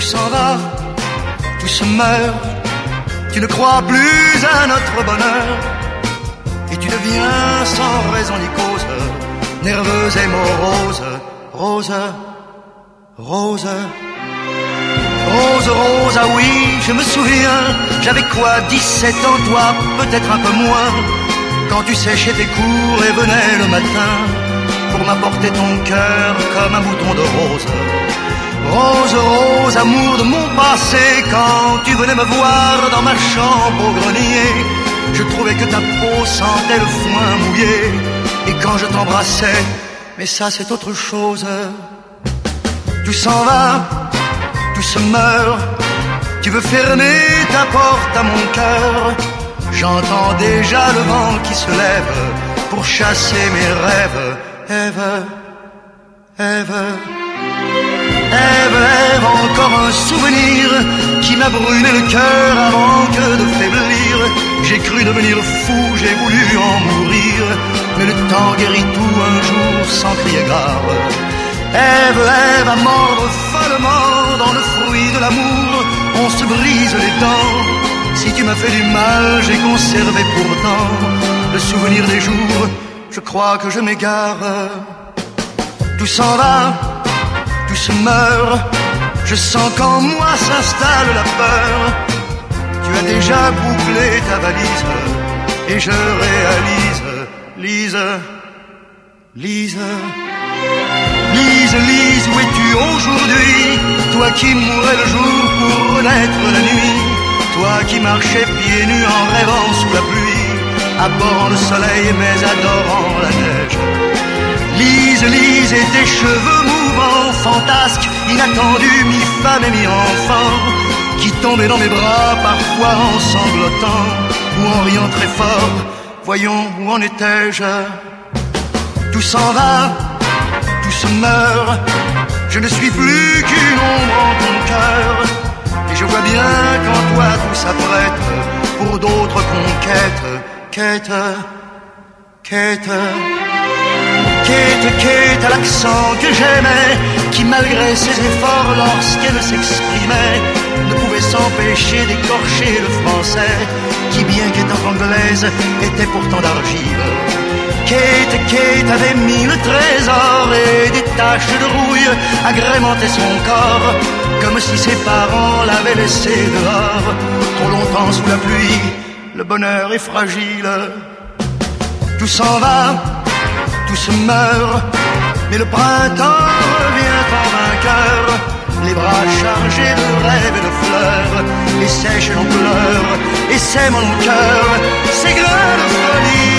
s'en va, tout se meurt. Tu ne crois plus à notre bonheur. Et tu deviens sans raison ni cause, nerveuse et morose. Rose, Rose, Rose, Rose, ah oui, je me souviens. J'avais quoi, 17 ans, toi, peut-être un peu moins. Quand tu séchais tes cours et venais le matin pour m'apporter ton cœur comme un bouton de rose. Rose, Rose, amour de mon passé, quand tu venais me voir dans ma chambre au grenier, je trouvais que ta peau sentait le foin mouillé. Et quand je t'embrassais, mais ça c'est autre chose. Tout s'en va, tout se meurt. Tu veux fermer ta porte à mon cœur. J'entends déjà le vent qui se lève pour chasser mes rêves. Ève, Ève, Ève, Ève, encore un souvenir qui m'a brûlé le cœur avant que de faiblir. J'ai cru devenir fou, j'ai voulu en mourir, mais le temps guérit tout un jour sans crier gare. Ève, Ève, à mordre follement dans le fruit de l'amour, on se brise les dents. Si tu m'as fait du mal, j'ai conservé pourtant le souvenir des jours. Je crois que je m'égare. Tout s'en va, tout se meurt. Je sens qu'en moi s'installe la peur. Tu as déjà bouclé ta valise et je réalise, Lise, Lise, Lise, Lise, où es-tu aujourd'hui? Toi qui mourais le jour pour renaître la nuit, toi qui marchais pieds nus en rêvant sous la pluie, abhorrant le soleil mais adorant la neige. Lise, Lise, et tes cheveux mouvants, fantasques, inattendus, mi-femme et mi-enfant, qui tombaient dans mes bras parfois en sanglotant ou en riant très fort. Voyons, où en étais-je? Tout s'en va, tout se meurt. Je ne suis plus qu'une ombre en ton cœur. Et je vois bien qu'en toi tout s'apprête pour d'autres conquêtes. Quête, quête, quête, quête à l'accent que j'aimais, qui malgré ses efforts lorsqu'elle s'exprimait ne pouvait s'empêcher d'écorcher le français, qui bien qu'étant anglaise était pourtant d'argile. Kate, Kate avait mis le trésor et des taches de rouille agrémentaient son corps, comme si ses parents l'avaient laissé dehors. Trop longtemps sous la pluie, le bonheur est fragile. Tout s'en va, tout se meurt, mais le printemps revient en vainqueur, les bras chargés de rêves et de fleurs, et sèche l'on pleure, et sème en cœur ces grains de folie.